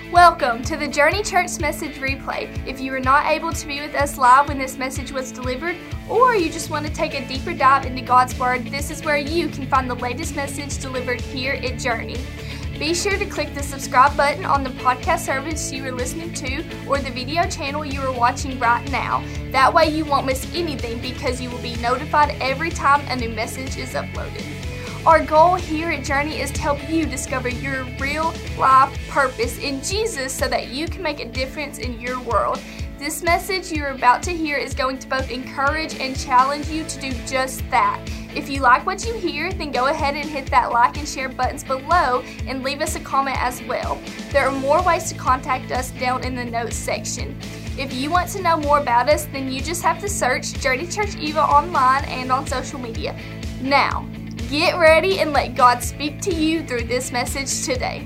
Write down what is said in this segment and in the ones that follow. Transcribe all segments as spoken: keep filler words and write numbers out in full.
Welcome to the Journey Church Message Replay. If you were not able to be with us live when this message was delivered, or you just want to take a deeper dive into God's Word, this is where you can find the latest message delivered here at Journey. Be sure to click the subscribe button on the podcast service you are listening to or the video channel you are watching right now. That way you won't miss anything because you will be notified every time a new message is uploaded. Our goal here at Journey is to help you discover your real life purpose in Jesus so that you can make a difference in your world. This message you're about to hear is going to both encourage and challenge you to do just that. If you like what you hear, then go ahead and hit that like and share buttons below and leave us a comment as well. There are more ways to contact us down in the notes section. If you want to know more about us, then you just have to search Journey Church Eva online and on social media. Now, get ready and let God speak to you through this message today.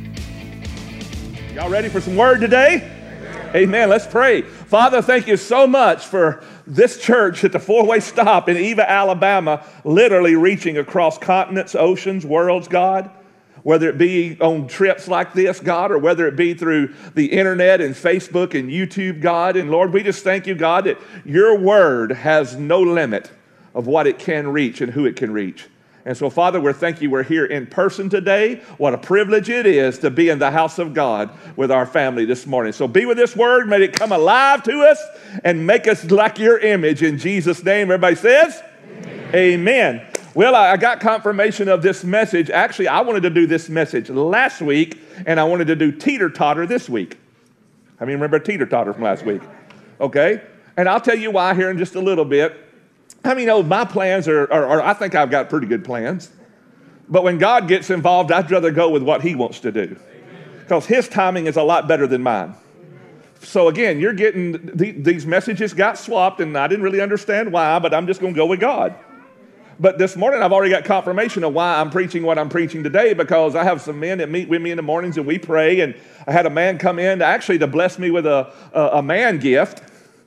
Y'all ready for some word today? Amen. Amen. Let's pray. Father, thank you so much for this church at the four-way stop in Eva, Alabama, literally reaching across continents, oceans, worlds, God. Whether it be on trips like this, God, or whether it be through the internet and Facebook and YouTube, God. And Lord, we just thank you, God, that your word has no limit of what it can reach and who it can reach. And so, Father, we're thank you we're here in person today. What a privilege it is to be in the house of God with our family this morning. So be with this word. May it come alive to us and make us like your image in Jesus' name. Everybody says? Amen. Amen. Well, I got confirmation of this message. Actually, I wanted to do this message last week, and I wanted to do teeter-totter this week. I mean, remember teeter-totter from last week? Okay? And I'll tell you why here in just a little bit. I mean, oh, my plans are, are, are, I think I've got pretty good plans. But when God gets involved, I'd rather go with what he wants to do. Because his timing is a lot better than mine. So again, you're getting, the, these messages got swapped, and I didn't really understand why, but I'm just going to go with God. But this morning, I've already got confirmation of why I'm preaching what I'm preaching today, because I have some men that meet with me in the mornings, and we pray, and I had a man come in to actually to bless me with a, a, a man gift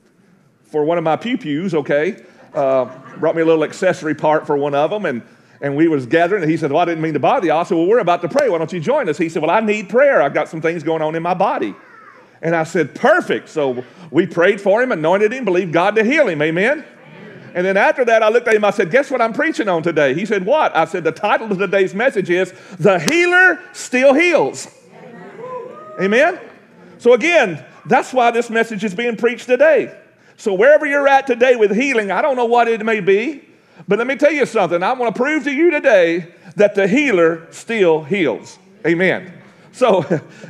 for one of my pew-pews, okay? Uh, brought me a little accessory part for one of them, and, and we was gathering, and he said, well, I didn't mean to bother you. I said, well, we're about to pray. Why don't you join us? He said, well, I need prayer. I've got some things going on in my body. And I said, perfect. So we prayed for him, anointed him, believed God to heal him. Amen? And then after that, I looked at him, I said, guess what I'm preaching on today? He said, what? I said, the title of today's message is, The Healer Still Heals. Amen? So again, that's why this message is being preached today. So wherever you're at today with healing, I don't know what it may be, but let me tell you something. I want to prove to you today that the healer still heals. Amen. So,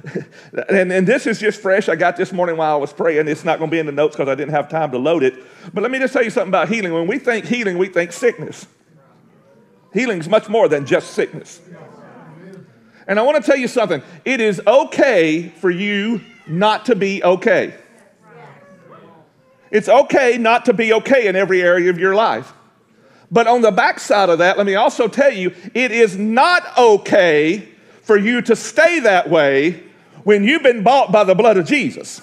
and, and this is just fresh. I got this morning while I was praying. It's not going to be in the notes because I didn't have time to load it. But let me just tell you something about healing. When we think healing, we think sickness. Healing is much more than just sickness. And I want to tell you something. It is okay for you not to be okay. It's okay not to be okay in every area of your life. But on the backside of that, let me also tell you, it is not okay for you to stay that way when you've been bought by the blood of Jesus.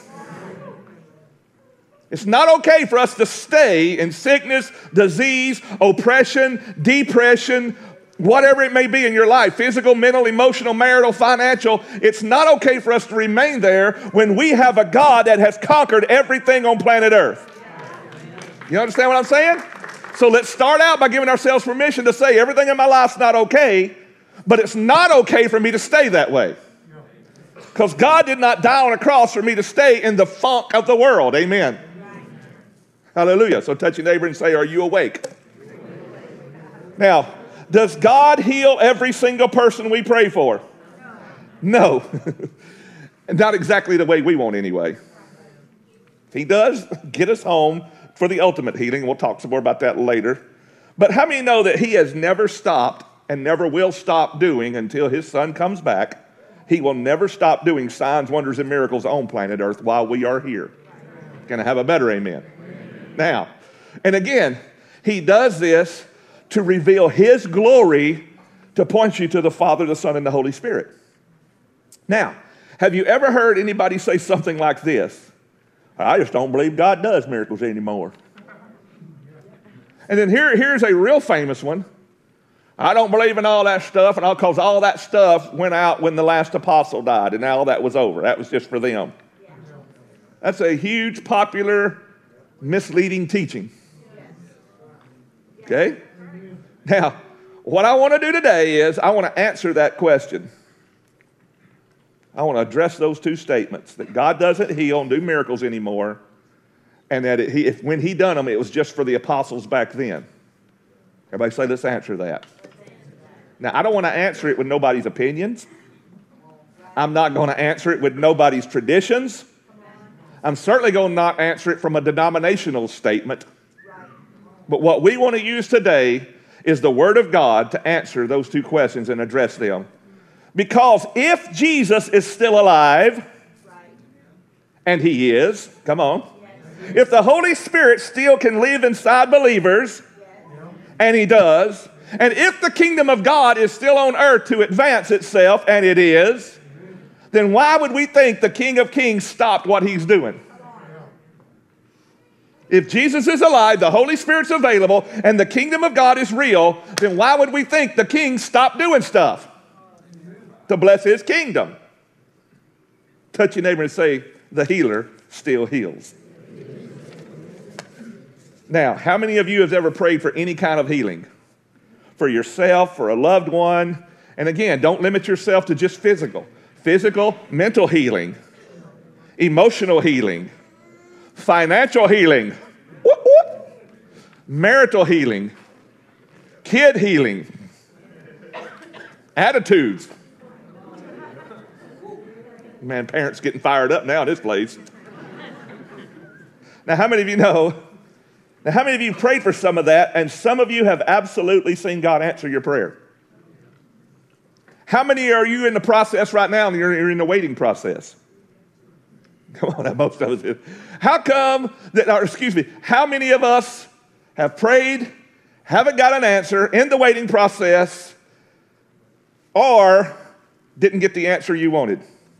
It's not okay for us to stay in sickness, disease, oppression, depression, whatever it may be in your life, physical, mental, emotional, marital, financial. It's not okay for us to remain there when we have a God that has conquered everything on planet Earth. You understand what I'm saying? So let's start out by giving ourselves permission to say everything in my life's not okay, but it's not okay for me to stay that way. Because God did not die on a cross for me to stay in the funk of the world. Amen. Hallelujah. So touch your neighbor and say, are you awake? Now, does God heal every single person we pray for? No. Not exactly the way we want anyway. If he does, get us home for the ultimate healing. We'll talk some more about that later. But how many know that he has never stopped and never will stop doing until his son comes back? He will never stop doing signs, wonders, and miracles on planet Earth while we are here. Can I have a better amen? Amen. Now, and again, he does this to reveal his glory, to point you to the Father, the Son, and the Holy Spirit. Now, have you ever heard anybody say something like this? I just don't believe God does miracles anymore. And then here, here's a real famous one. I don't believe in all that stuff, and because all that stuff went out when the last apostle died, and now that was over. That was just for them. That's a huge, popular, misleading teaching. Okay? Now, what I want to do today is I want to answer that question. I want to address those two statements, that God doesn't heal and do miracles anymore, and that it, he, if, when he done them, it was just for the apostles back then. Everybody say, let's answer that. Now, I don't want to answer it with nobody's opinions. I'm not going to answer it with nobody's traditions. I'm certainly going to not answer it from a denominational statement. But what we want to use today is the Word of God to answer those two questions and address them. Because if Jesus is still alive, and he is, come on. If the Holy Spirit still can live inside believers, and he does, and if the kingdom of God is still on earth to advance itself, and it is, then why would we think the King of Kings stopped what he's doing? If Jesus is alive, the Holy Spirit's available, and the kingdom of God is real, then why would we think the king stopped doing stuff to bless his kingdom? Touch your neighbor and say, the healer still heals. Now, how many of you have ever prayed for any kind of healing? For yourself, for a loved one? And again, don't limit yourself to just physical. Physical, mental healing, emotional healing, financial healing, whoop, whoop, marital healing, kid healing, attitudes. Man, parents getting fired up now in this place. Now, how many of you know, now how many of you prayed for some of that, and some of you have absolutely seen God answer your prayer? How many are you in the process right now, and you're, you're in the waiting process? Come on, most of us. How come that, or excuse me, how many of us have prayed, haven't got an answer in the waiting process, or didn't get the answer you wanted?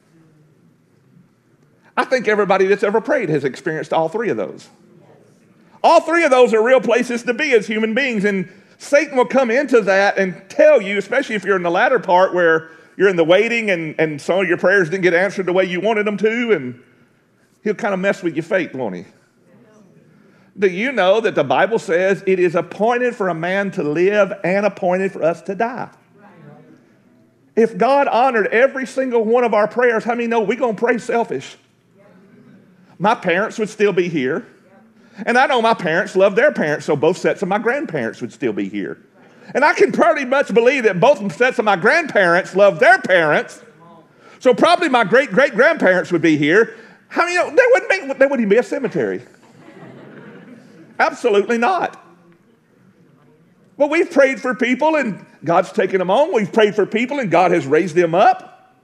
I think everybody that's ever prayed has experienced all three of those. All three of those are real places to be as human beings, and Satan will come into that and tell you, especially if you're in the latter part where you're in the waiting and, and some of your prayers didn't get answered the way you wanted them to, and he'll kind of mess with your faith, won't he? Do you know that the Bible says it is appointed for a man to live and appointed for us to die? If God honored every single one of our prayers, how many know we're going to pray selfish? My parents would still be here. And I know my parents love their parents, so both sets of my grandparents would still be here. And I can pretty much believe that both sets of my grandparents love their parents, so probably my great-great-grandparents would be here. How many, you know, there wouldn't be, there wouldn't even be a cemetery. Absolutely not. Well, we've prayed for people, and God's taken them on. We've prayed for people, and God has raised them up.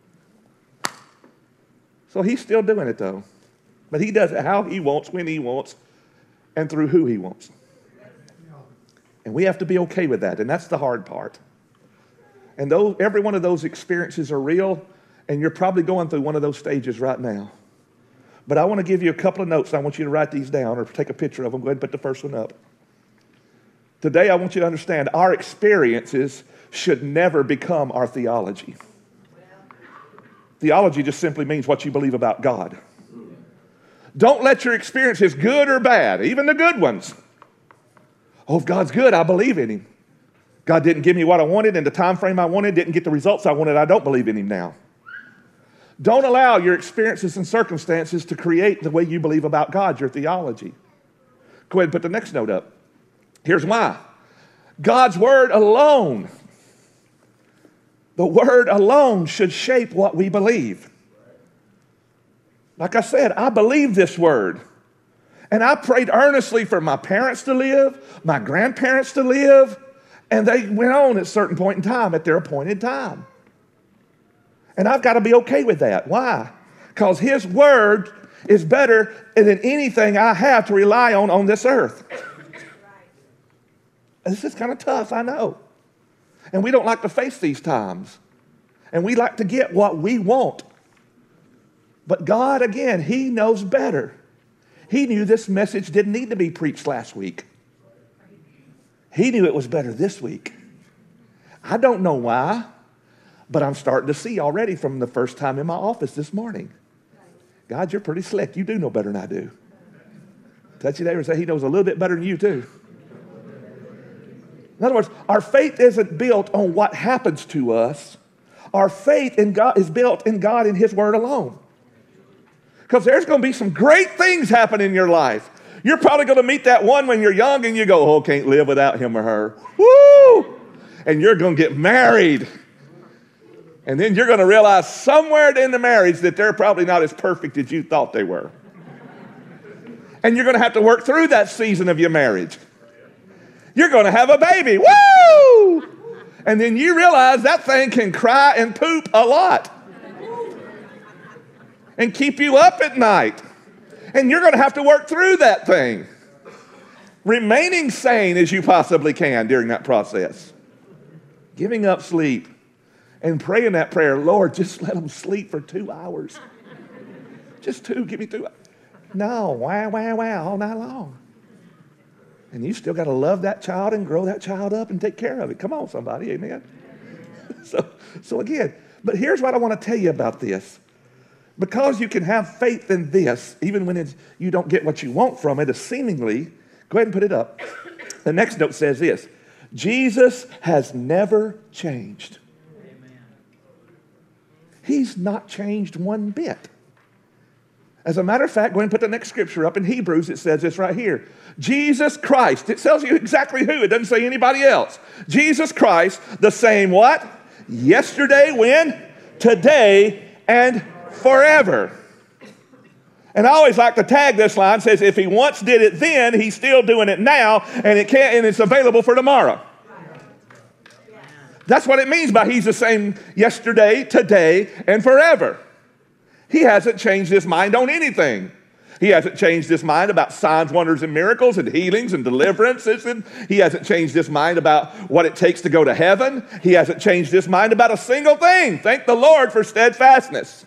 So he's still doing it, though. But he does it how he wants, when he wants, and through who he wants. And we have to be okay with that, and that's the hard part. And those, every one of those experiences are real, and you're probably going through one of those stages right now. But I want to give you a couple of notes. I want you to write these down or take a picture of them. Go ahead and put the first one up. Today, I want you to understand our experiences should never become our theology. Theology just simply means what you believe about God. Don't let your experiences, good or bad, even the good ones. Oh, if God's good, I believe in him. God didn't give me what I wanted in the time frame I wanted, didn't get the results I wanted, I don't believe in him now. Don't allow your experiences and circumstances to create the way you believe about God, your theology. Go ahead and put the next note up. Here's why. God's word alone, the word alone should shape what we believe. Like I said, I believe this word. And I prayed earnestly for my parents to live, my grandparents to live, and they went on at a certain point in time, at their appointed time. And I've got to be okay with that. Why? Because his word is better than anything I have to rely on on this earth. This is kind of tough, I know. And we don't like to face these times. And we like to get what we want. But God, again, he knows better. He knew this message didn't need to be preached last week. He knew it was better this week. I don't know why, but I'm starting to see already from the first time in my office this morning. God, you're pretty slick. You do know better than I do. Touch your neighbor and say, he knows a little bit better than you too. In other words, our faith isn't built on what happens to us. Our faith in God is built in God and his word alone. Because there's going to be some great things happen in your life. You're probably going to meet that one when you're young and you go, oh, can't live without him or her. Woo! And you're going to get married. And then you're going to realize somewhere in the marriage that they're probably not as perfect as you thought they were. And you're going to have to work through that season of your marriage. You're going to have a baby. Woo! And then you realize that thing can cry and poop a lot. And keep you up at night. And you're going to have to work through that thing. Remaining sane as you possibly can during that process. Giving up sleep. And praying that prayer, Lord, just let them sleep for two hours. Just two, give me two. No, wow, wow, wow, all night long. And you still got to love that child and grow that child up and take care of it. Come on, somebody, amen? so, so again, but here's what I want to tell you about this. Because you can have faith in this, even when it's, you don't get what you want from it, seemingly, go ahead and put it up. The next note says this, Jesus has never changed. Amen. He's not changed one bit. As a matter of fact, go ahead and put the next scripture up. In Hebrews, it says this right here. Jesus Christ. It tells you exactly who. It doesn't say anybody else. Jesus Christ, the same what? Yesterday, when? Today, and forever. And I always like to tag this line. It says, if he once did it then, he's still doing it now, and it can't, and it's available for tomorrow. That's what it means by he's the same yesterday, today, and forever. He hasn't changed his mind on anything. He hasn't changed his mind about signs, wonders, and miracles, and healings, and deliverances. And he hasn't changed his mind about what it takes to go to heaven. He hasn't changed his mind about a single thing. Thank the Lord for steadfastness.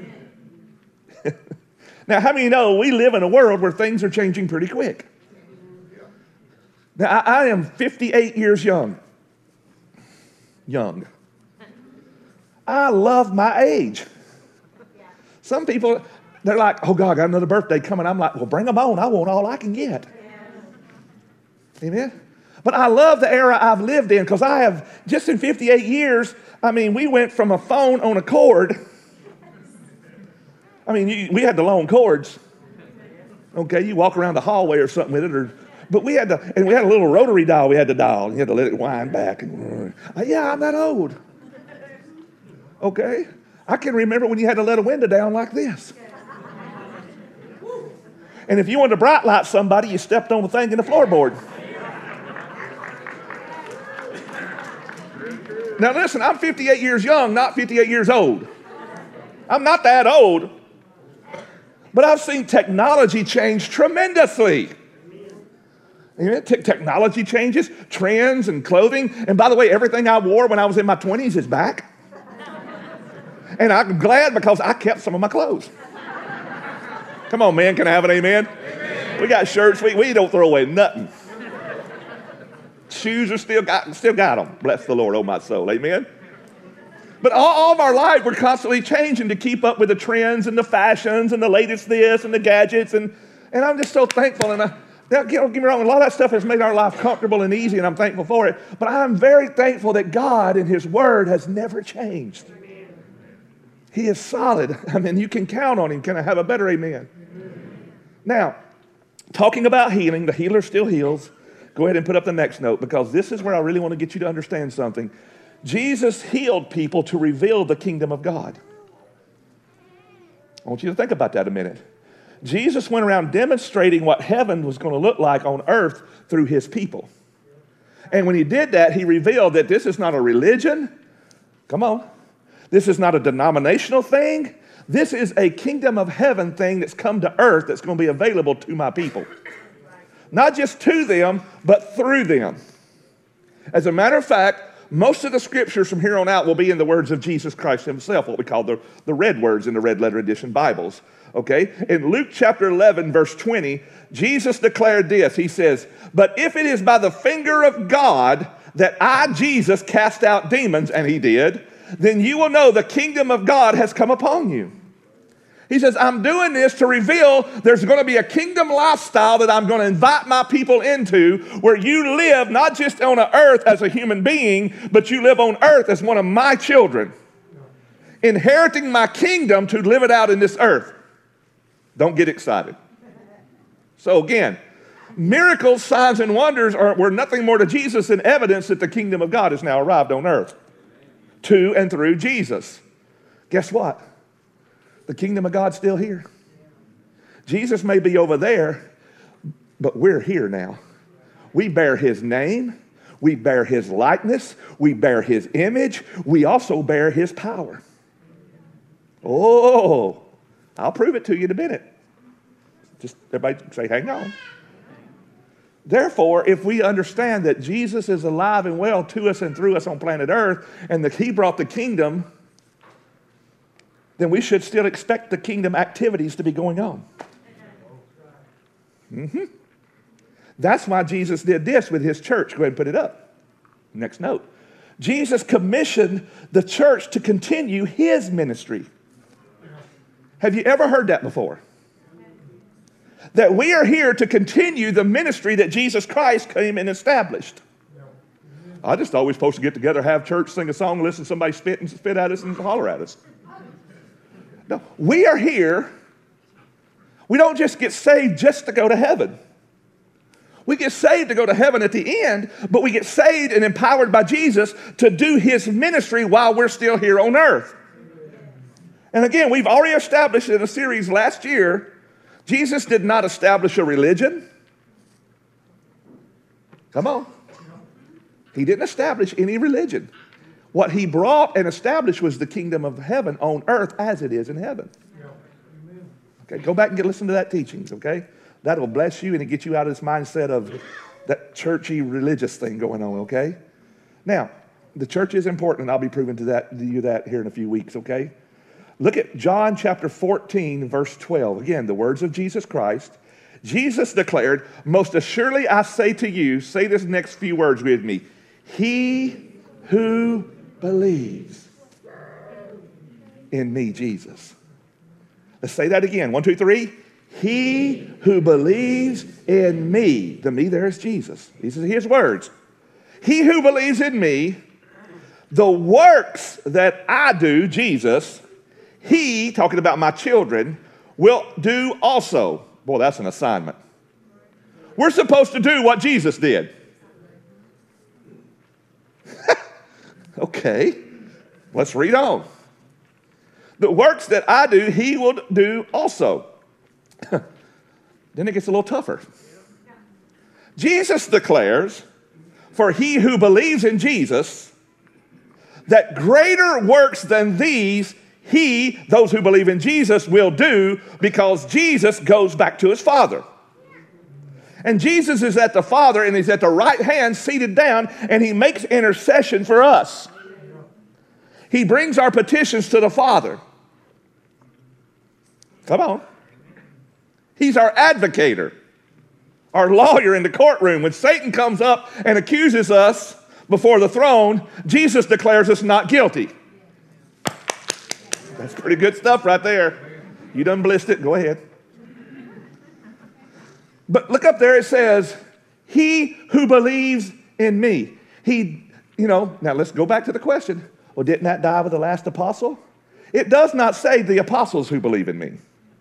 Now, how many know we live in a world where things are changing pretty quick? Now, I, I am fifty-eight years young. Young. I love my age. Some people, they're like, oh, God, I got another birthday coming. I'm like, well, bring them on. I want all I can get. Yeah. Amen? But I love the era I've lived in because I have, just in fifty-eight years, I mean, we went from a phone on a cord. I mean, you, we had the long cords. Okay, you walk around the hallway or something with it. Or, but we had to, and we had a little rotary dial we had to dial. You had to let it wind back. And, uh, yeah, I'm that old. Okay? I can remember when you had to let a window down like this. And if you wanted to bright light somebody, you stepped on the thing in the floorboard. Now listen, I'm fifty-eight years young, not fifty-eight years old. I'm not that old. But I've seen technology change tremendously. Amen. Te- technology changes, trends and clothing. And by the way, everything I wore when I was in my twenties is back. And I'm glad because I kept some of my clothes. Come on, man. Can I have an amen? Amen. We got shirts. We, we don't throw away nothing. Shoes are still got, still got them. Bless the Lord, oh my soul. Amen. But all, all of our life, we're constantly changing to keep up with the trends and the fashions and the latest this and the gadgets. And, and I'm just so thankful. And I, now, don't get me wrong, a lot of that stuff has made our life comfortable and easy, and I'm thankful for it. But I'm very thankful that God and his word has never changed. He is solid. I mean, you can count on him. Can I have a better amen? Amen? Now, talking about healing, the healer still heals. Go ahead and put up the next note because this is where I really want to get you to understand something. Jesus healed people to reveal the kingdom of God. I want you to think about that a minute. Jesus went around demonstrating what heaven was going to look like on earth through his people. And when he did that, he revealed that this is not a religion. Come on. This is not a denominational thing. This is a kingdom of heaven thing that's come to earth that's going to be available to my people. Not just to them, but through them. As a matter of fact, most of the scriptures from here on out will be in the words of Jesus Christ himself, what we call the, the red words in the red letter edition Bibles. Okay? In Luke chapter eleven, verse twenty, Jesus declared this. He says, but if it is by the finger of God that I, Jesus, cast out demons, and he did, then you will know the kingdom of God has come upon you. He says, I'm doing this to reveal there's going to be a kingdom lifestyle that I'm going to invite my people into, where you live not just on a earth as a human being, but you live on earth as one of my children, inheriting my kingdom to live it out in this earth. Don't get excited. So again, miracles, signs, and wonders are, were nothing more to Jesus than evidence that the kingdom of God has now arrived on earth to and through Jesus. Guess what? The kingdom of God's still here. Jesus may be over there, but we're here now. We bear his name. We bear his likeness. We bear his image. We also bear his power. Oh, I'll prove it to you in a minute. Just everybody say, hang on. Therefore, if we understand that Jesus is alive and well to us and through us on planet Earth, and that he brought the kingdom, then we should still expect the kingdom activities to be going on. Mm-hmm. That's why Jesus did this with his church. Go ahead and put it up. Next note. Jesus commissioned the church to continue his ministry. Have you ever heard that before? That we are here to continue the ministry that Jesus Christ came and established. I just always supposed to get together, have church, sing a song, listen to somebody spit and spit at us and holler at us. No, we are here. We don't just get saved just to go to heaven. We get saved to go to heaven at the end, but we get saved and empowered by Jesus to do his ministry while we're still here on earth. And again, we've already established in a series last year, Jesus did not establish a religion. Come on. He didn't establish any religion. What he brought and established was the kingdom of heaven on earth as it is in heaven. Okay, go back and get listen to that teachings, okay? That'll bless you and get you out of this mindset of that churchy religious thing going on, okay? Now, the church is important, and I'll be proving to that to you that here in a few weeks, okay? Look at John chapter fourteen, verse twelve. Again, the words of Jesus Christ. Jesus declared, most assuredly I say to you, say this next few words with me, he who believes in me, Jesus. Let's say that again. One, two, three. He who believes in me. The me there is Jesus. These are his words. He who believes in me, the works that I do, Jesus, he, talking about my children, will do also. Boy, that's an assignment. We're supposed to do what Jesus did. Okay, let's read on. The works that I do, he will do also. Then it gets a little tougher. Jesus declares, for he who believes in Jesus, that greater works than these he, those who believe in Jesus, will do, because Jesus goes back to his Father. And Jesus is at the Father, and he's at the right hand, seated down, and he makes intercession for us. He brings our petitions to the Father. Come on. He's our advocator, our lawyer in the courtroom. When Satan comes up and accuses us before the throne, Jesus declares us not guilty. That's pretty good stuff right there. You done blissed it. Go ahead. But look up there. It says, he who believes in me. He, you know, now let's go back to the question. Well, didn't that die with the last apostle? It does not say the apostles who believe in me.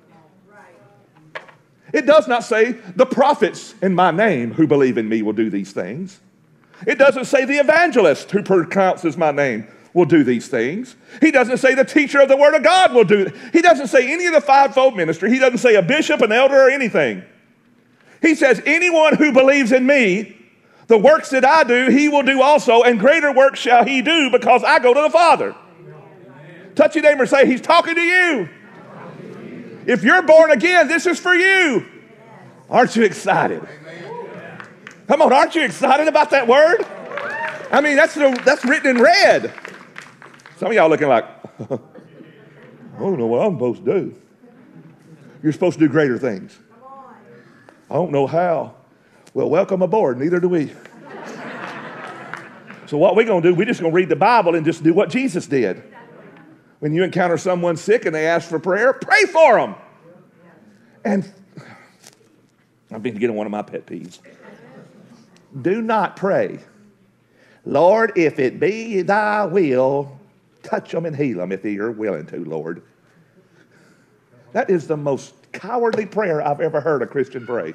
It does not say the prophets in my name who believe in me will do these things. It doesn't say the evangelist who pronounces my name will do these things. He doesn't say the teacher of the word of God will do it. He doesn't say any of the fivefold ministry. He doesn't say a bishop, an elder, or anything. He says anyone who believes in me, the works that I do, he will do also, and greater works shall he do, because I go to the Father. Amen. Touch your neighbor and say, he's talking to you. If you're born again, this is for you. Aren't you excited? Amen. Come on, aren't you excited about that word? I mean, that's, the, that's written in red. Some of y'all looking like, I don't know what I'm supposed to do. You're supposed to do greater things. I don't know how. Well, welcome aboard. Neither do we. So what we're going to do, we're just going to read the Bible and just do what Jesus did. When you encounter someone sick and they ask for prayer, pray for them. And I've been getting one of my pet peeves. Do not pray, Lord, if it be thy will, touch them and heal them if you're willing to, Lord. That is the most cowardly prayer I've ever heard a Christian pray.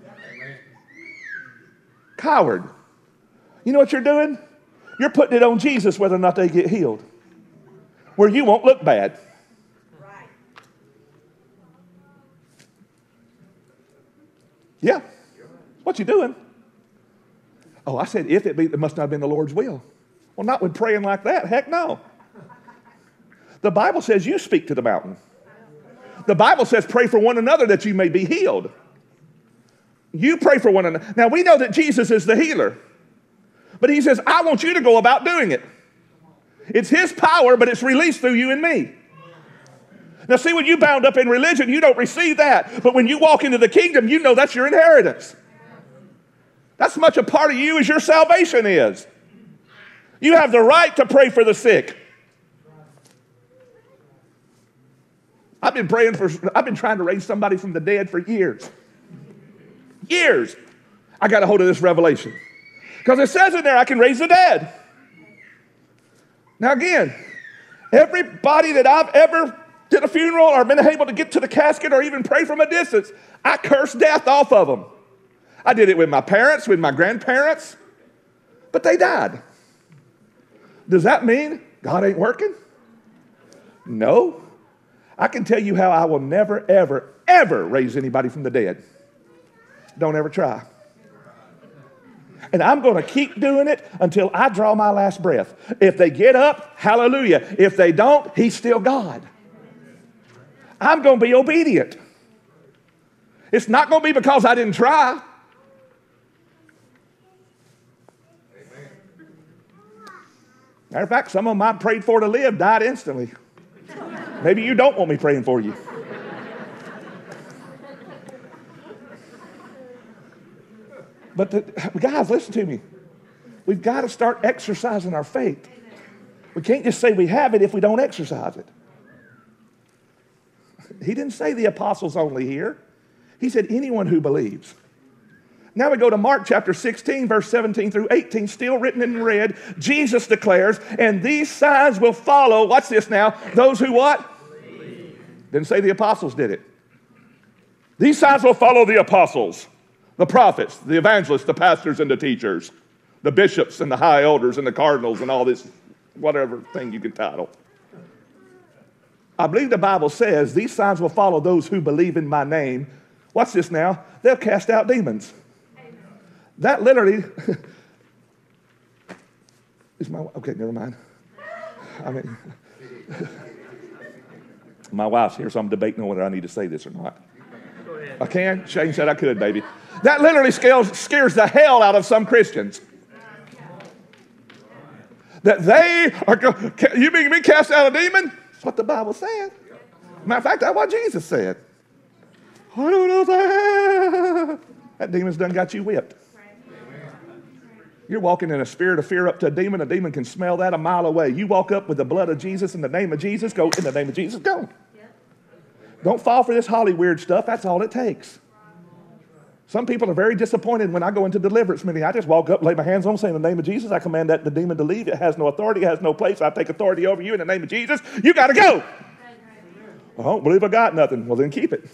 Coward. You know what you're doing? You're putting it on Jesus whether or not they get healed, where you won't look bad. Right. Yeah. What you doing? Oh, I said if it be, it must not have been the Lord's will. Well, not when praying like that. Heck no. The Bible says you speak to the mountain. The Bible says pray for one another that you may be healed. You pray for one another. Now, we know that Jesus is the healer. But he says, I want you to go about doing it. It's his power, but it's released through you and me. Now, see, when you bound up in religion, you don't receive that. But when you walk into the kingdom, you know that's your inheritance. That's much a part of you as your salvation is. You have the right to pray for the sick. I've been praying for, I've been trying to raise somebody from the dead for years. Years. I got a hold of this revelation. Because it says in there, I can raise the dead. Now again, everybody that I've ever did a funeral or been able to get to the casket or even pray from a distance, I curse death off of them. I did it with my parents, with my grandparents, but they died. Does that mean God ain't working? No. I can tell you how I will never, ever, ever raise anybody from the dead. Don't ever try. And I'm going to keep doing it until I draw my last breath. If they get up, hallelujah. If they don't, he's still God. I'm going to be obedient. It's not going to be because I didn't try. Matter of fact, some of them I prayed for to live died instantly. Maybe you don't want me praying for you. But the, guys, listen to me. We've got to start exercising our faith. We can't just say we have it if we don't exercise it. He didn't say the apostles only here. He said anyone who believes. Now we go to Mark chapter sixteen, verse seventeen through eighteen, still written in red. Jesus declares, and these signs will follow, watch this now, those who what? Believe. Didn't say the apostles did it. These signs will follow the apostles, the prophets, the evangelists, the pastors, and the teachers, the bishops and the high elders and the cardinals and all this, whatever thing you can title. I believe the Bible says these signs will follow those who believe in my name. Watch this now. They'll cast out demons. Amen. That literally is my, okay, never mind. I mean, my wife's here, so I'm debating on whether I need to say this or not. I can? Shane said I could, baby. That literally scares, scares the hell out of some Christians. That they are going, you mean me cast out a demon? That's what the Bible said. Matter of fact, that's what Jesus said. I don't know that. That demon's done got you whipped. You're walking in a spirit of fear up to a demon. A demon can smell that a mile away. You walk up with the blood of Jesus in the name of Jesus. Go in the name of Jesus. Go. Don't fall for this Holly weird stuff. That's all it takes. Some people are very disappointed when I go into deliverance meeting. I just walk up, lay my hands on them, say in the name of Jesus, I command that the demon to leave. It has no authority. It has no place. I take authority over you in the name of Jesus. You got to go. I don't believe I got nothing. Well, then keep it.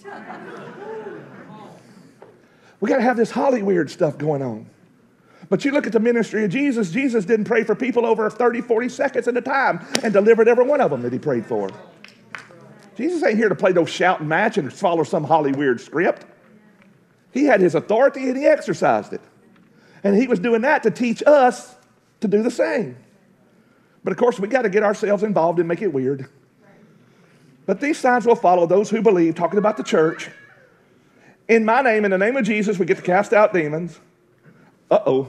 We got to have this Holly weird stuff going on. But you look at the ministry of Jesus. Jesus didn't pray for people over thirty, forty seconds at a time and delivered every one of them that he prayed for. Jesus ain't here to play no shouting match and follow some Holly weird script. He had his authority and he exercised it. And he was doing that to teach us to do the same. But of course, we got to get ourselves involved and make it weird. But these signs will follow those who believe, talking about the church. In my name, in the name of Jesus, we get to cast out demons. Uh-oh.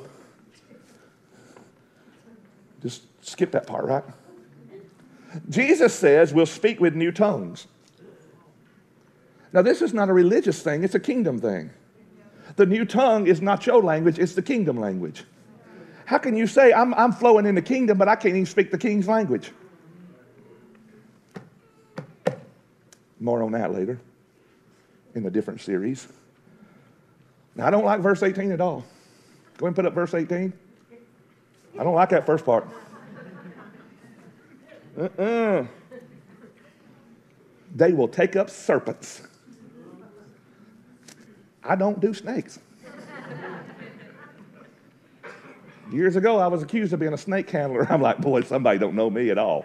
Just skip that part, right? Jesus says we'll speak with new tongues. Now, this is not a religious thing. It's a kingdom thing. The new tongue is not your language. It's the kingdom language. How can you say I'm, I'm flowing in the kingdom, but I can't even speak the king's language? More on that later in a different series. Now, I don't like verse eighteen at all. Go ahead and put up verse eighteen. I don't like that first part. Uh-uh. They will take up serpents. I don't do snakes. Years ago, I was accused of being a snake handler. I'm like, boy, somebody don't know me at all.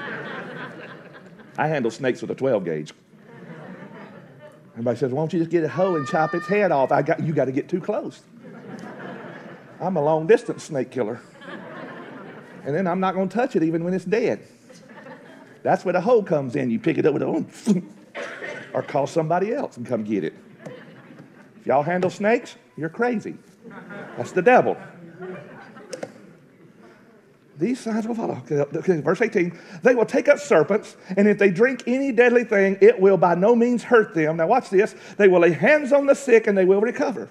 I handle snakes with a twelve gauge. Everybody says, why don't you just get a hoe and chop its head off? I got, you got to get too close. I'm a long-distance snake killer. And then I'm not going to touch it even when it's dead. That's where the hoe comes in. You pick it up with a or call somebody else and come get it. If y'all handle snakes, you're crazy. That's the devil. These signs will follow. Okay, verse eighteen, they will take up serpents, and if they drink any deadly thing, it will by no means hurt them. Now watch this. They will lay hands on the sick, and they will recover.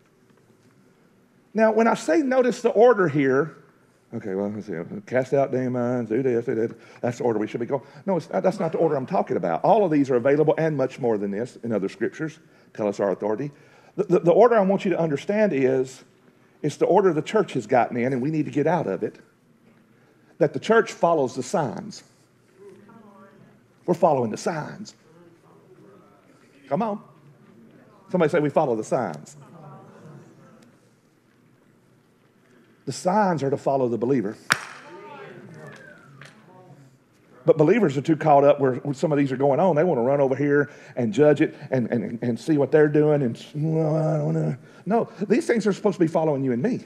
Now, when I say notice the order here, okay, well, let's see. Cast out demons, do this, do that. That's the order we should be going. No, it's, that's not the order I'm talking about. All of these are available and much more than this in other scriptures. Tell us our authority. The, the, the order I want you to understand is, it's the order the church has gotten in, and we need to get out of it. That the church follows the signs. We're following the signs. Come on. Somebody say we follow the signs. The signs are to follow the believer. But believers are too caught up where some of these are going on. They want to run over here and judge it and, and, and see what they're doing. And well, I don't know. No, these things are supposed to be following you and me.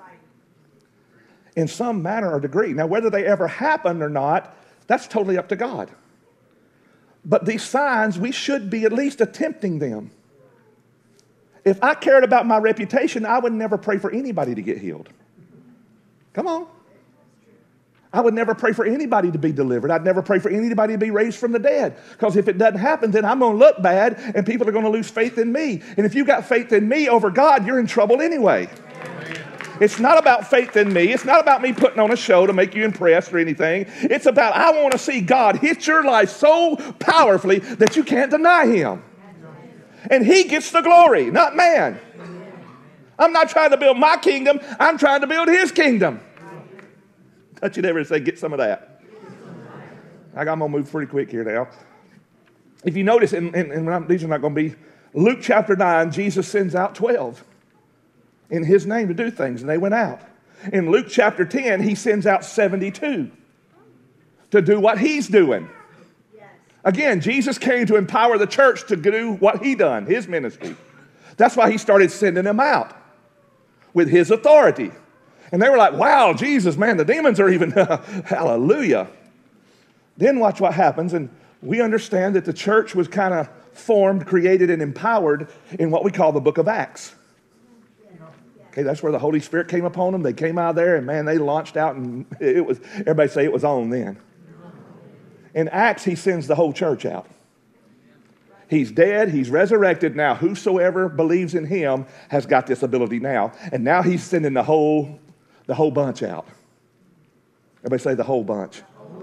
In some manner or degree. Now, whether they ever happen or not, that's totally up to God. But these signs, we should be at least attempting them. If I cared about my reputation, I would never pray for anybody to get healed. Come on. I would never pray for anybody to be delivered. I'd never pray for anybody to be raised from the dead. Because if it doesn't happen, then I'm going to look bad and people are going to lose faith in me. And if you've got faith in me over God, you're in trouble anyway. It's not about faith in me. It's not about me putting on a show to make you impressed or anything. It's about I want to see God hit your life so powerfully that you can't deny him. And he gets the glory, not man. I'm not trying to build my kingdom. I'm trying to build his kingdom. Touch it ever and say, get some of that. I'm going to move pretty quick here now. If you notice, and, and, and these are not going to be, Luke chapter nine, Jesus sends out twelve. In his name to do things, and they went out. In Luke chapter ten, he sends out seventy-two to do what he's doing. Yes. Again, Jesus came to empower the church to do what he done, his ministry. That's why he started sending them out with his authority. And they were like, wow, Jesus, man, the demons are even, hallelujah. Then watch what happens, and we understand that the church was kind of formed, created, and empowered in what we call the book of Acts. Okay, that's where the Holy Spirit came upon them. They came out of there, and man, they launched out, and it was, everybody say it was on then. In Acts, he sends the whole church out. He's dead, he's resurrected. Now, whosoever believes in him has got this ability now. And now he's sending the whole, the whole bunch out. Everybody say the whole bunch.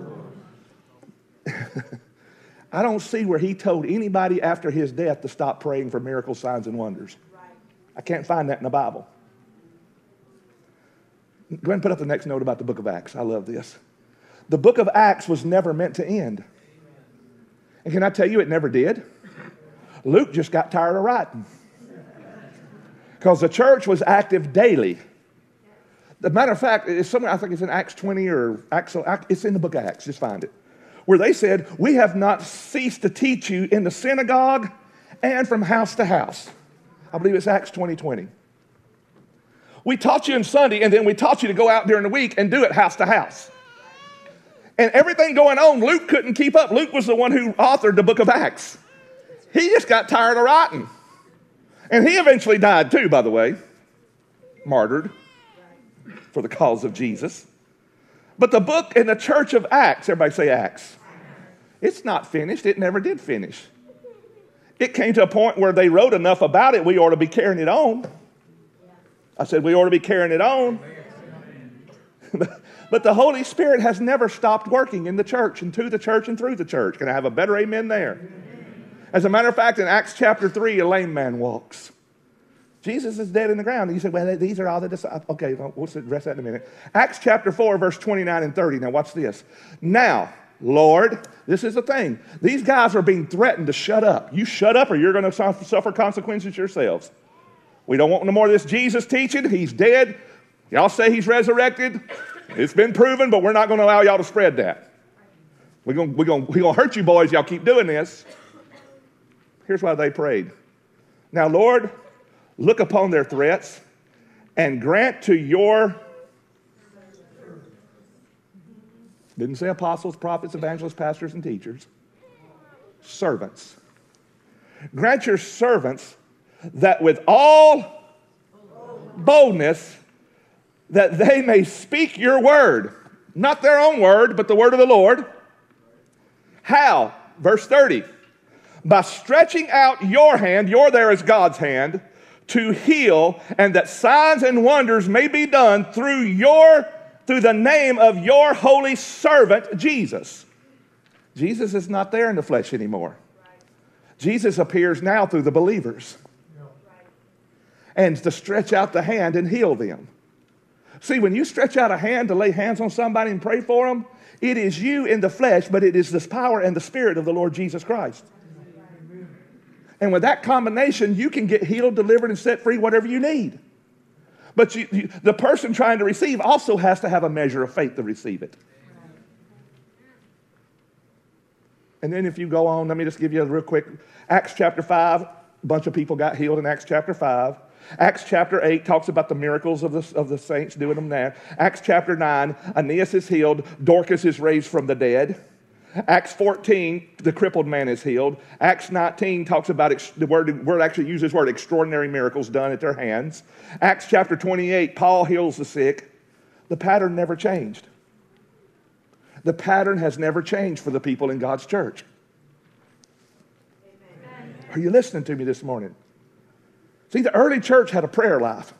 I don't see where he told anybody after his death to stop praying for miracles, signs, and wonders. I can't find that in the Bible. Go ahead and put up the next note about the book of Acts. I love this. The book of Acts was never meant to end. And can I tell you, it never did? Luke just got tired of writing. Because the church was active daily. As a matter of fact, it's somewhere, I think it's in Acts twenty or Acts, it's in the book of Acts, just find it. Where they said, we have not ceased to teach you in the synagogue and from house to house. I believe it's Acts twenty twenty. We taught you on Sunday, and then we taught you to go out during the week and do it house to house. And everything going on, Luke couldn't keep up. Luke was the one who authored the book of Acts. He just got tired of writing. And he eventually died too, by the way. Martyred for the cause of Jesus. But the book in the church of Acts, everybody say Acts. It's not finished. It never did finish. It came to a point where they wrote enough about it, we ought to be carrying it on. I said, we ought to be carrying it on. But the Holy Spirit has never stopped working in the church and to the church and through the church. Can I have a better amen there? As a matter of fact, in Acts chapter three, a lame man walks. Jesus is dead in the ground. And you say, well, these are all the disciples. Okay, we'll address that in a minute. Acts chapter four, verse twenty-nine and thirty. Now watch this. Now, Lord, this is the thing. These guys are being threatened to shut up. You shut up or you're going to suffer consequences yourselves. We don't want no more of this Jesus teaching. He's dead. Y'all say he's resurrected. It's been proven, but we're not going to allow y'all to spread that. We're going we're going we're going to hurt you boys. Y'all keep doing this. Here's why they prayed. Now, Lord, look upon their threats and grant to your, didn't say apostles, prophets, evangelists, pastors, and teachers, servants. Grant your servants that with all boldness that they may speak your word, not their own word, but the word of the Lord. How? Verse thirty. By stretching out your hand, your there is God's hand, to heal, and that signs and wonders may be done through your, through the name of your holy servant, Jesus. Jesus is not there in the flesh anymore. Jesus appears now through the believers. And to stretch out the hand and heal them. See, when you stretch out a hand to lay hands on somebody and pray for them, it is you in the flesh, but it is the power and the spirit of the Lord Jesus Christ. And with that combination, you can get healed, delivered, and set free, whatever you need. But you, you, the person trying to receive also has to have a measure of faith to receive it. And then if you go on, let me just give you a real quick. Acts chapter five, a bunch of people got healed in Acts chapter five. Acts chapter eight talks about the miracles of the, of the saints doing them there. Acts chapter nine, Aeneas is healed. Dorcas is raised from the dead. Acts fourteen, the crippled man is healed. Acts nineteen talks about, ex- the word, word actually uses the word extraordinary miracles done at their hands. Acts chapter twenty-eight, Paul heals the sick. The pattern never changed. The pattern has never changed for the people in God's church. Amen. Are you listening to me this morning? See, the early church had a prayer life.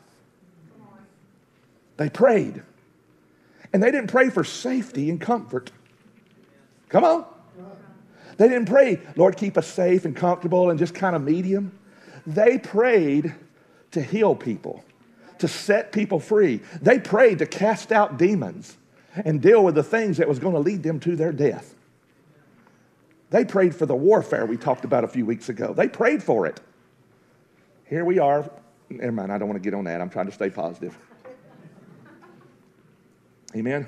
They prayed. And they didn't pray for safety and comfort. Come on. They didn't pray, Lord, keep us safe and comfortable and just kind of medium. They prayed to heal people, to set people free. They prayed to cast out demons and deal with the things that was going to lead them to their death. They prayed for the warfare we talked about a few weeks ago. They prayed for it. Here we are. Never mind, I don't want to get on that. I'm trying to stay positive. Amen?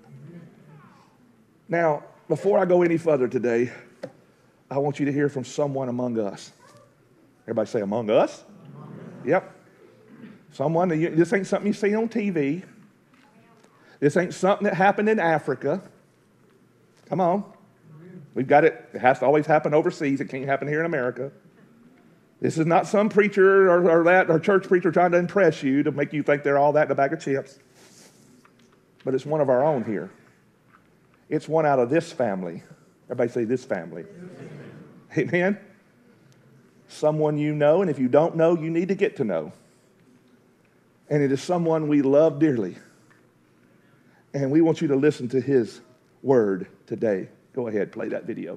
Now, before I go any further today, I want you to hear from someone among us. Everybody say, among us? Among us. Yep. Someone, this ain't something you see on T V. This ain't something that happened in Africa. Come on. We've got it. It has to always happen overseas. It can't happen here in America. This is not some preacher or, or that or church preacher trying to impress you to make you think they're all that in a bag of chips. But it's one of our own here. It's one out of this family. Everybody say this family. Amen? Someone you know, and if you don't know, you need to get to know. And it is someone we love dearly. And we want you to listen to his word today. Go ahead, play that video.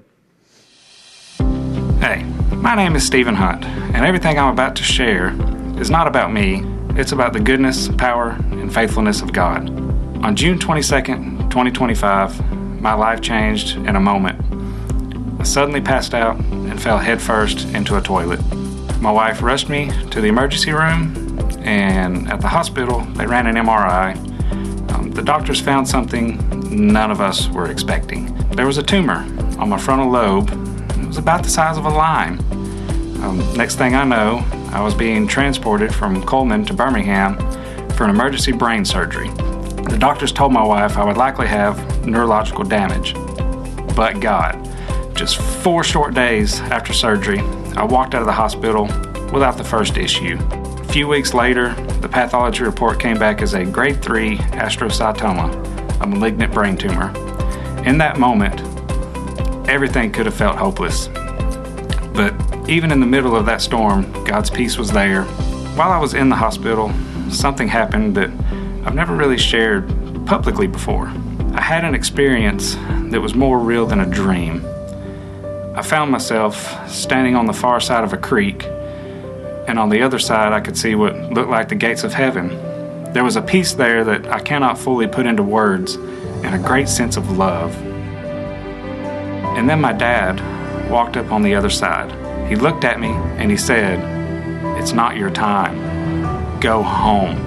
Hey, my name is Stephen Hunt, and everything I'm about to share is not about me. It's about the goodness, power, and faithfulness of God. On June twenty-second, twenty twenty-five, my life changed in a moment. I suddenly passed out and fell headfirst into a toilet. My wife rushed me to the emergency room, and at the hospital, they ran an M R I. Um, the doctors found something none of us were expecting. There was a tumor on my frontal lobe. It was about the size of a lime. Um, next thing I know, I was being transported from Coleman to Birmingham for an emergency brain surgery. The doctors told my wife I would likely have neurological damage. But God, just four short days after surgery, I walked out of the hospital without the first issue. A few weeks later, the pathology report came back as a grade three astrocytoma, a malignant brain tumor. In that moment, everything could have felt hopeless. But even in the middle of that storm, God's peace was there. While I was in the hospital, something happened that I've never really shared publicly before. I had an experience that was more real than a dream. I found myself standing on the far side of a creek, and on the other side I could see what looked like the gates of heaven. There was a peace there that I cannot fully put into words, and a great sense of love. And then my dad walked up on the other side. He looked at me and he said, "It's not your time. Go home."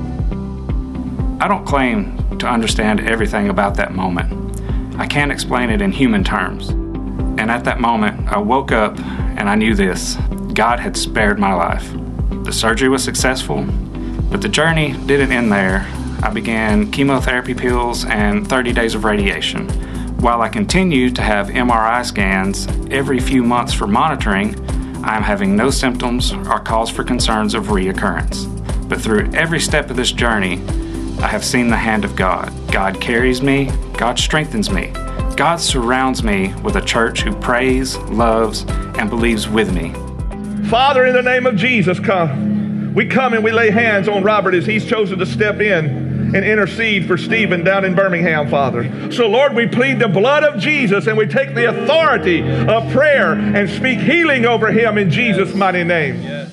I don't claim to understand everything about that moment. I can't explain it in human terms. And at that moment, I woke up and I knew this: God had spared my life. The surgery was successful, but the journey didn't end there. I began chemotherapy pills and thirty days of radiation. While I continue to have M R I scans every few months for monitoring, I am having no symptoms or cause for concerns of reoccurrence. But through every step of this journey, I have seen the hand of God. God carries me, God strengthens me. God surrounds me with a church who prays, loves, and believes with me. Father, in the name of Jesus, come. We come and we lay hands on Robert as he's chosen to step in and intercede for Stephen down in Birmingham, Father. So, Lord, we plead the blood of Jesus and we take the authority of prayer and speak healing over him in Jesus' mighty name. Yes.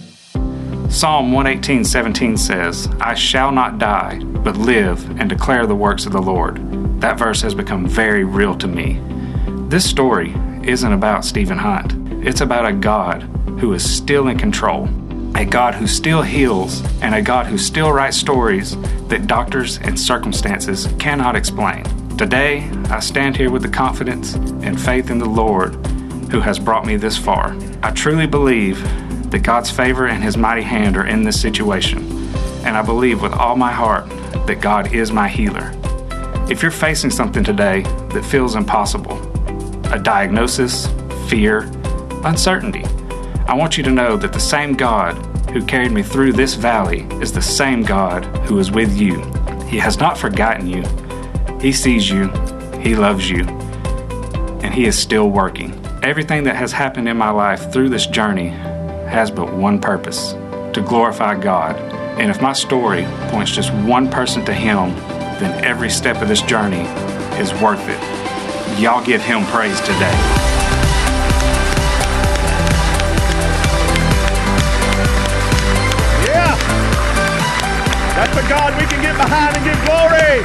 Psalm one eighteen seventeen says, "I shall not die, but live and declare the works of the Lord." That verse has become very real to me. This story isn't about Stephen Hunt. It's about a God who is still in control, a God who still heals, and a God who still writes stories that doctors and circumstances cannot explain. Today, I stand here with the confidence and faith in the Lord who has brought me this far. I truly believe that God's favor and His mighty hand are in this situation, and I believe with all my heart that God is my healer. If you're facing something today that feels impossible, a diagnosis, fear, uncertainty, I want you to know that the same God who carried me through this valley is the same God who is with you. He has not forgotten you. He sees you, He loves you, and He is still working. Everything that has happened in my life through this journey has but one purpose: to glorify God. And if my story points just one person to Him, then every step of this journey is worth it. Y'all give Him praise today. Yeah! That's a God we can get behind and give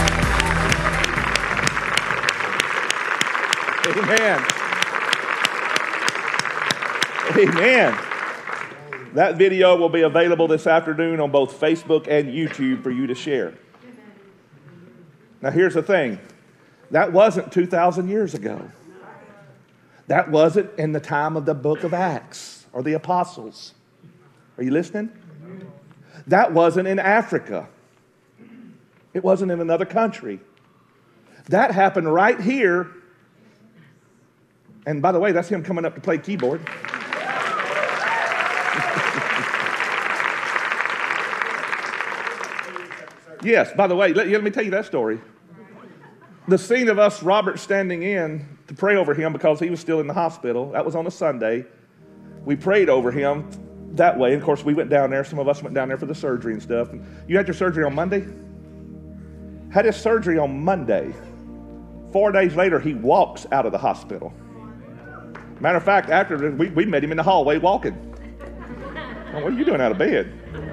glory. Amen. Amen. That video will be available this afternoon on both Facebook and YouTube for you to share. Now here's the thing. That wasn't two thousand years ago. That wasn't in the time of the book of Acts or the apostles. Are you listening? That wasn't in Africa. It wasn't in another country. That happened right here. And by the way, that's him coming up to play keyboard. Yes, by the way, let, let me tell you that story. The scene of us, Robert, standing in to pray over him because he was still in the hospital, that was on a Sunday. We prayed over him that way. And of course, we went down there. Some of us went down there for the surgery and stuff. And you had your surgery on Monday? Had his surgery on Monday. Four days later, he walks out of the hospital. Matter of fact, after we, we met him in the hallway walking. Oh, what are you doing out of bed?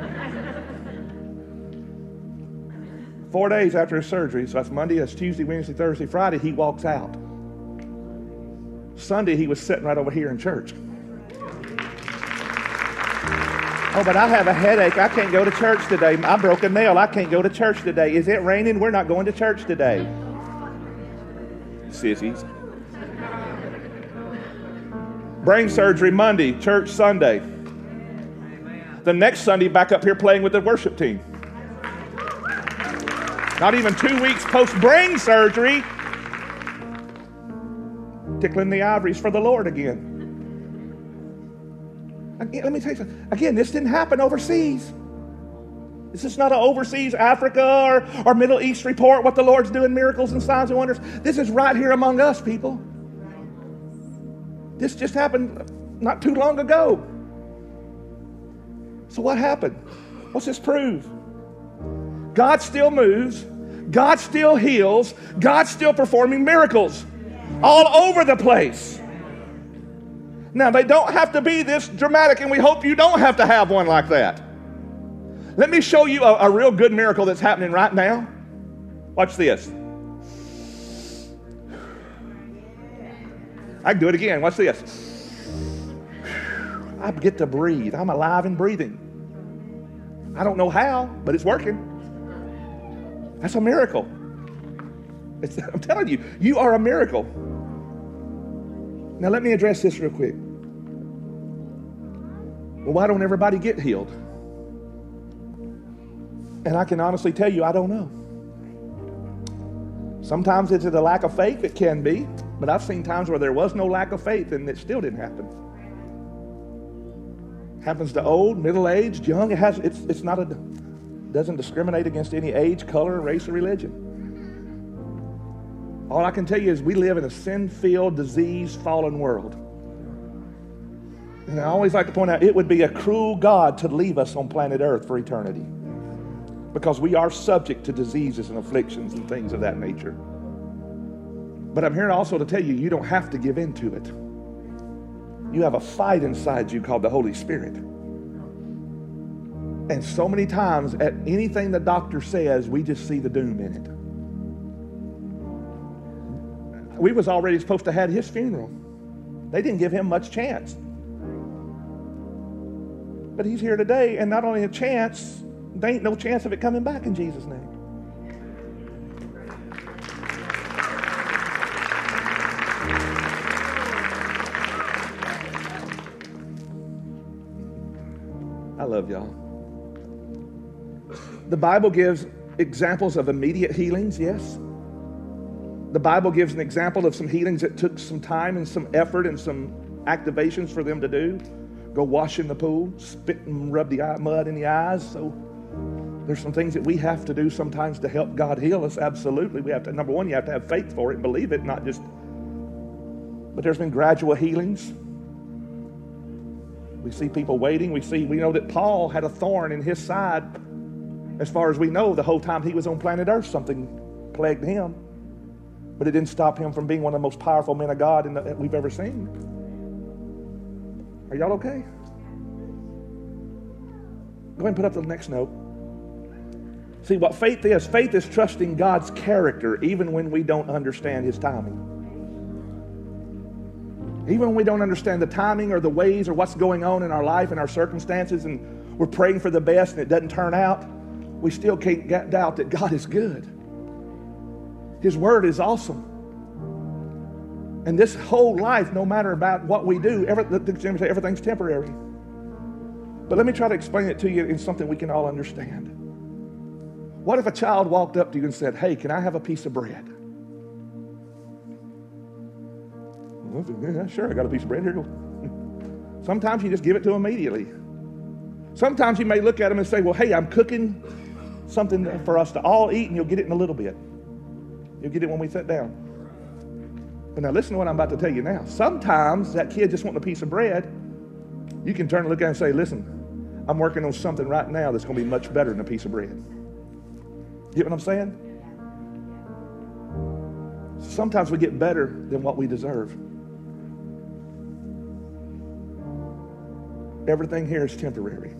Four days after his surgery, so that's Monday, that's Tuesday, Wednesday, Thursday, Friday, he walks out. Sunday, he was sitting right over here in church. Oh, but I have a headache. I can't go to church today. I broke a nail. I can't go to church today. Is it raining? We're not going to church today. Sissies. Brain surgery Monday, church Sunday. The next Sunday, back up here playing with the worship team. Not even two weeks post-brain surgery, tickling the ivories for the Lord again. Again, let me tell you something. Again, this didn't happen overseas. This is not an overseas Africa or, or Middle East report, what the Lord's doing, miracles and signs and wonders. This is right here among us, people. This just happened not too long ago. So what happened? What's this prove? God still moves. God still heals. God's still performing miracles all over the place. Now, they don't have to be this dramatic, and we hope you don't have to have one like that. Let me show you a, a real good miracle that's happening right now. Watch this. I can do it again. Watch this. I get to breathe. I'm alive and breathing. I don't know how, but it's working. That's a miracle. It's, I'm telling you, you are a miracle. Now, let me address this real quick. Well, why don't everybody get healed? And I can honestly tell you, I don't know. Sometimes it's a lack of faith. It can be. But I've seen times where there was no lack of faith and it still didn't happen. Happens to old, middle-aged, young. It has. It's, it's not a, doesn't discriminate against any age, color, race, or religion. All I can tell you is we live in a sin-filled, diseased, fallen world. And I always like to point out, it would be a cruel God to leave us on planet Earth for eternity. Because we are subject to diseases and afflictions and things of that nature. But I'm here also to tell you, you don't have to give in to it. You have a fight inside you called the Holy Spirit. And so many times at anything the doctor says, we just see the doom in it. We was already supposed to have his funeral. They didn't give him much chance. But he's here today, and not only a chance, there ain't no chance of it coming back in Jesus' name. I love y'all. The Bible gives examples of immediate healings, yes. The Bible gives an example of some healings that took some time and some effort and some activations for them to do. Go wash in the pool, spit and rub the eye, mud in the eyes. So there's some things that we have to do sometimes to help God heal us. Absolutely. We have to, number one, you have to have faith for it and believe it, not just, but there's been gradual healings. We see people waiting. We see, we know that Paul had a thorn in his side. As far as we know, the whole time he was on planet Earth, something plagued him. But it didn't stop him from being one of the most powerful men of God in the, that we've ever seen. Are y'all okay? Go ahead and put up the next note. See, what faith is, faith is trusting God's character even when we don't understand his timing. Even when we don't understand the timing or the ways or what's going on in our life and our circumstances, and we're praying for the best and it doesn't turn out, we still can't get, doubt that God is good. His word is awesome. And this whole life, no matter about what we do, every, everything's temporary. But let me try to explain it to you in something we can all understand. What if a child walked up to you and said, "Hey, can I have a piece of bread?" Yeah, sure, I got a piece of bread here. Sometimes you just give it to them immediately. Sometimes you may look at them and say, "Well, hey, I'm cooking something for us to all eat, and you'll get it in a little bit. You'll get it when we sit down." But now listen to what I'm about to tell you now. Sometimes that kid just wants a piece of bread. You can turn and look at it and say, "Listen, I'm working on something right now that's going to be much better than a piece of bread." Get what I'm saying? Sometimes we get better than what we deserve. Everything here is temporary.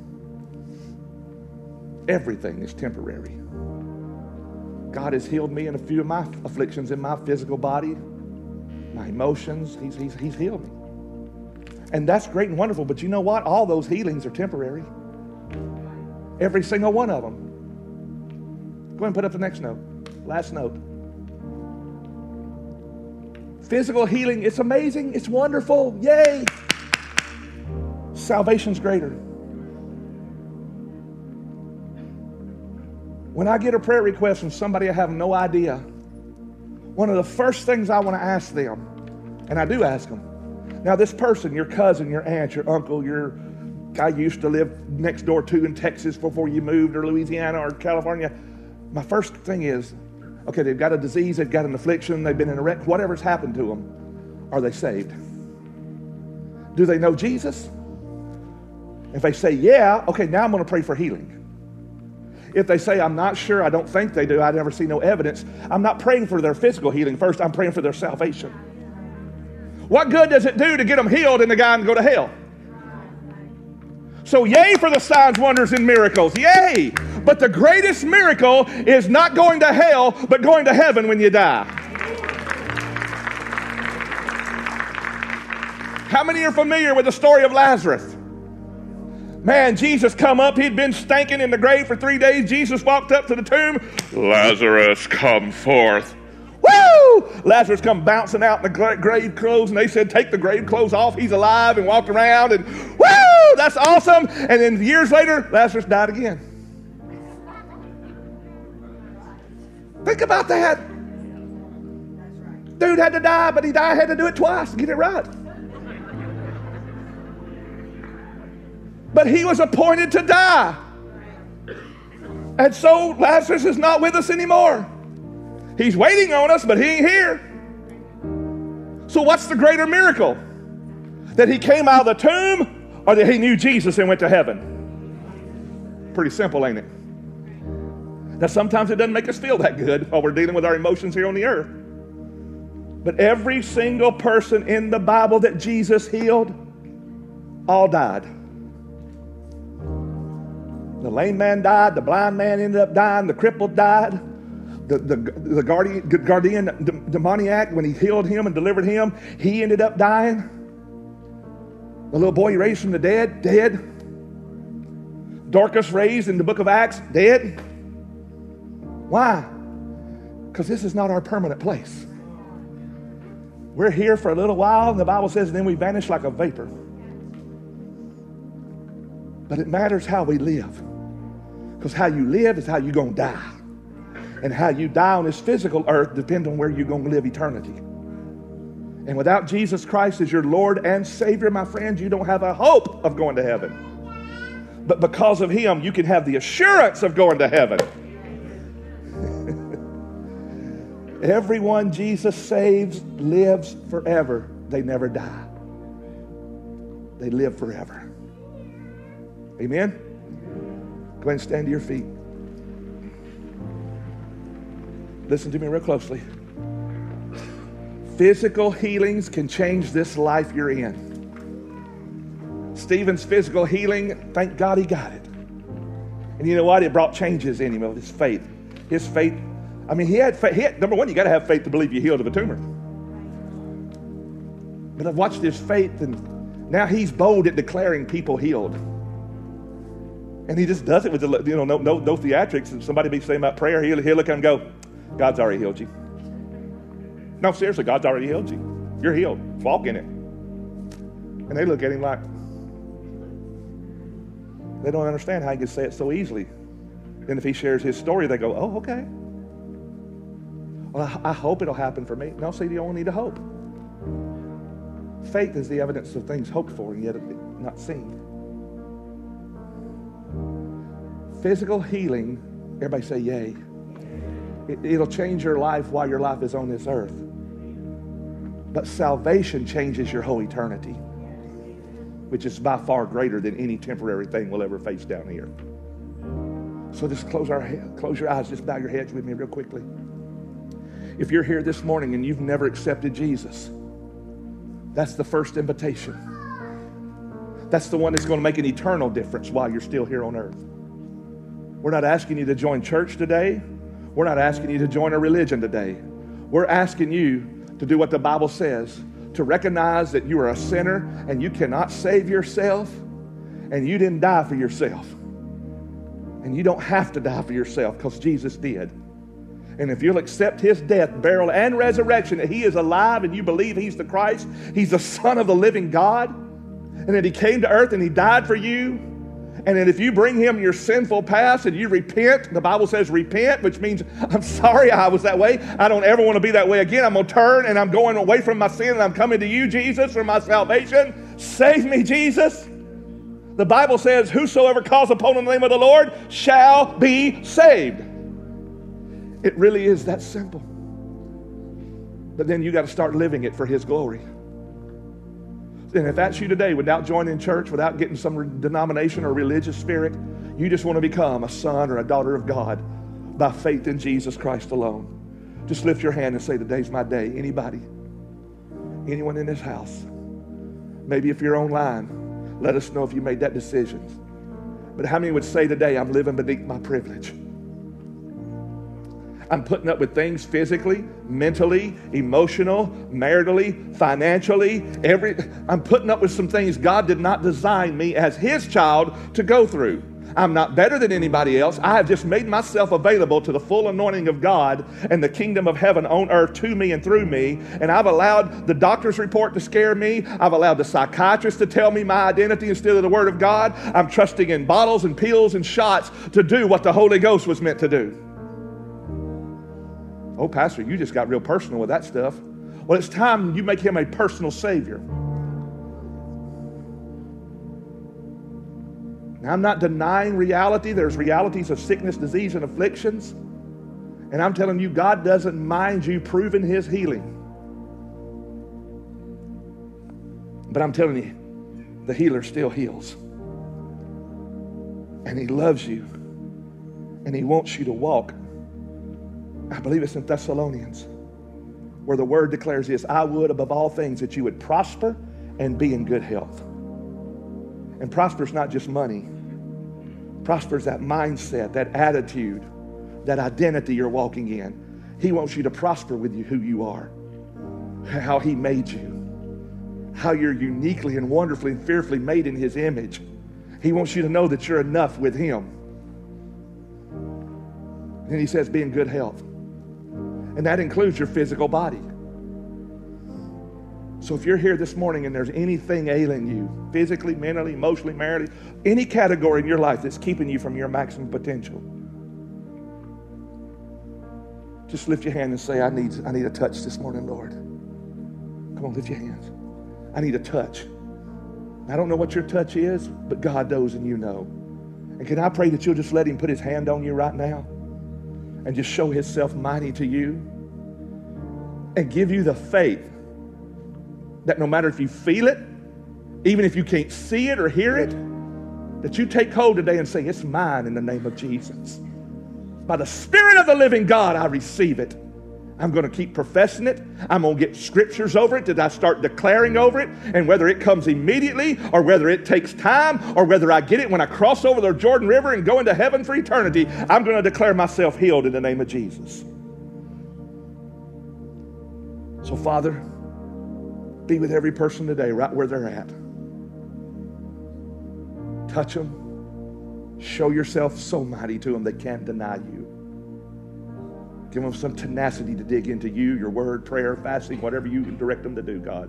Everything is temporary. God has healed me in a few of my afflictions in my physical body, my emotions. He's, he's, he's healed me. And that's great and wonderful, but you know what? All those healings are temporary. Every single one of them. Go ahead and put up the next note. Last note. Physical healing, it's amazing. It's wonderful. Yay. Salvation's greater. When I get a prayer request from somebody I have no idea, one of the first things I want to ask them, and I do ask them, now this person, your cousin, your aunt, your uncle, your guy you used to live next door to in Texas before you moved, or Louisiana or California, my first thing is, okay, they've got a disease, they've got an affliction, they've been in a wreck, whatever's happened to them, are they saved? Do they know Jesus? If they say, yeah, okay, now I'm going to pray for healing. If they say, I'm not sure, I don't think they do, I never see no evidence, I'm not praying for their physical healing first, I'm praying for their salvation. What good does it do to get them healed and the guy can go to hell? So yay for the signs, wonders, and miracles. Yay! But the greatest miracle is not going to hell, but going to heaven when you die. How many are familiar with the story of Lazarus? Man, Jesus come up. He'd been stinking in the grave for three days. Jesus walked up to the tomb. Lazarus, come forth. Woo! Lazarus come bouncing out in the grave clothes, and they said, take the grave clothes off. He's alive, and walked around, and woo! That's awesome. And then years later, Lazarus died again. Think about that. Dude had to die, but he died, had to do it twice to get it right. But he was appointed to die. And so Lazarus is not with us anymore. He's waiting on us, but he ain't here. So what's the greater miracle? That he came out of the tomb, or that he knew Jesus and went to heaven? Pretty simple, ain't it? Now sometimes it doesn't make us feel that good while we're dealing with our emotions here on the earth. But every single person in the Bible that Jesus healed, all died. The lame man died, the blind man ended up dying, the crippled died. The, the, the guardian, guardian the demoniac, when he healed him and delivered him, he ended up dying. The little boy he raised from the dead, dead. Dorcas raised in the book of Acts, dead. Why? Because this is not our permanent place. We're here for a little while, and the Bible says, and then we vanish like a vapor. But it matters how we live. Because how you live is how you're going to die. And how you die on this physical earth depends on where you're going to live eternity. And without Jesus Christ as your Lord and Savior, my friends, you don't have a hope of going to heaven. But because of Him, you can have the assurance of going to heaven. Everyone Jesus saves lives forever. They never die. They live forever. Amen? Go ahead and stand to your feet. Listen to me real closely. Physical healings can change this life you're in. Stephen's physical healing, thank God he got it. And you know what? It brought changes in him of his faith. His faith, I mean, he had faith. He had, number one, you got to have faith to believe you're healed of a tumor. But I've watched his faith, and now he's bold at declaring people healed. And he just does it with, the, you know, no, no, no theatrics. And somebody be saying about prayer, he'll, he'll look at him and go, God's already healed you. No, seriously, God's already healed you. You're healed. Walk in it. And they look at him like, they don't understand how he can say it so easily. Then if he shares his story, they go, oh, okay. Well, I, I hope it'll happen for me. No, see, you only need to hope. Faith is the evidence of things hoped for and yet not seen. Physical healing, everybody say yay. It, it'll change your life while your life is on this earth. But salvation changes your whole eternity, which is by far greater than any temporary thing we'll ever face down here. So just close our head, close your eyes, just bow your heads with me real quickly. If you're here this morning and you've never accepted Jesus, that's the first invitation. That's the one that's going to make an eternal difference while you're still here on earth. We're not asking you to join church today. We're not asking you to join a religion today. We're asking you to do what the Bible says, to recognize that you are a sinner and you cannot save yourself, and you didn't die for yourself. And you don't have to die for yourself because Jesus did. And if you'll accept His death, burial, and resurrection, that He is alive and you believe He's the Christ, He's the Son of the living God, and that He came to earth and He died for you, and that if you bring Him your sinful past and you repent, the Bible says repent, which means I'm sorry I was that way. I don't ever want to be that way again. I'm going to turn and I'm going away from my sin and I'm coming to you, Jesus, for my salvation. Save me, Jesus. The Bible says, whosoever calls upon the name of the Lord shall be saved. It really is that simple. But then you got to start living it for His glory. And if that's you today, without joining church, without getting some denomination or religious spirit, You just want to become a son or a daughter of God by faith in Jesus Christ alone. Just lift your hand and say, today's my day. Anybody? Anyone in this house? Maybe if you're online, let us know if you made that decision. But how many would say today, I'm living beneath my privilege? I'm putting up with things physically, mentally, emotional, maritally, financially. Every, I'm putting up with some things God did not design me as His child to go through. I'm not better than anybody else. I have just made myself available to the full anointing of God and the kingdom of heaven on earth to me and through me. And I've allowed the doctor's report to scare me. I've allowed the psychiatrist to tell me my identity instead of the Word of God. I'm trusting in bottles and pills and shots to do what the Holy Ghost was meant to do. Oh, Pastor, you just got real personal with that stuff. Well, it's time you make Him a personal Savior. Now, I'm not denying reality. There's realities of sickness, disease, and afflictions. And I'm telling you, God doesn't mind you proving His healing. But I'm telling you, the healer still heals. And He loves you. And He wants you to walk. I believe it's in Thessalonians, where the word declares this, I would above all things that you would prosper and be in good health. And prosper is not just money. Prosper is that mindset, that attitude, that identity you're walking in. He wants you to prosper with you who you are, how He made you, how you're uniquely and wonderfully and fearfully made in His image. He wants you to know that you're enough with Him. And He says, be in good health. And that includes your physical body. So if you're here this morning and there's anything ailing you, physically, mentally, emotionally, maritally, any category in your life that's keeping you from your maximum potential, just lift your hand and say, I need, I need a touch this morning, Lord. Come on, lift your hands. I need a touch. I don't know what your touch is, but God knows and you know. And can I pray that you'll just let Him put His hand on you right now and just show Himself mighty to you and give you the faith that no matter if you feel it, even if you can't see it or hear it, that you take hold today and say, it's mine in the name of Jesus. By the Spirit of the living God, I receive it. I'm going to keep professing it. I'm going to get scriptures over it that I start declaring over it. And whether it comes immediately or whether it takes time or whether I get it when I cross over the Jordan River and go into heaven for eternity, I'm going to declare myself healed in the name of Jesus. So, Father, be with every person today right where they're at. Touch them. Show yourself so mighty to them they can't deny you. Give them some tenacity to dig into you, your word, prayer, fasting, whatever you can direct them to do, God.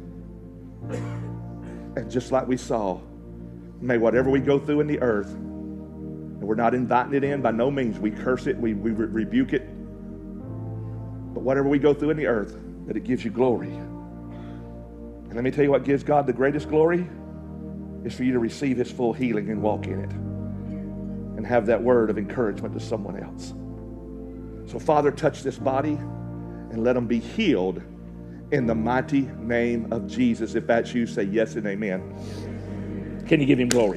And just like we saw, may whatever we go through in the earth, and we're not inviting it in by no means. We curse it, we, we re- rebuke it. But whatever we go through in the earth, that it gives you glory. And let me tell you what gives God the greatest glory is for you to receive His full healing and walk in it. And have that word of encouragement to someone else. So, Father, touch this body and let them be healed in the mighty name of Jesus. If that's you, say yes and amen. Can you give Him glory?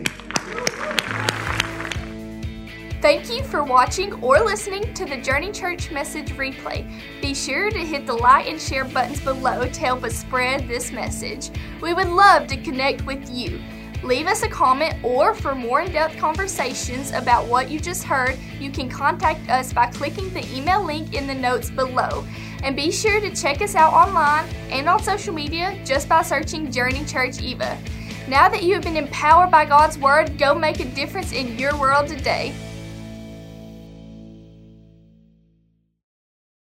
Thank you for watching or listening to the Journey Church Message Replay. Be sure to hit the like and share buttons below to help us spread this message. We would love to connect with you. Leave us a comment, or for more in-depth conversations about what you just heard, you can contact us by clicking the email link in the notes below. And be sure to check us out online and on social media just by searching Journey Church Eva. Now that you have been empowered by God's Word, go make a difference in your world today.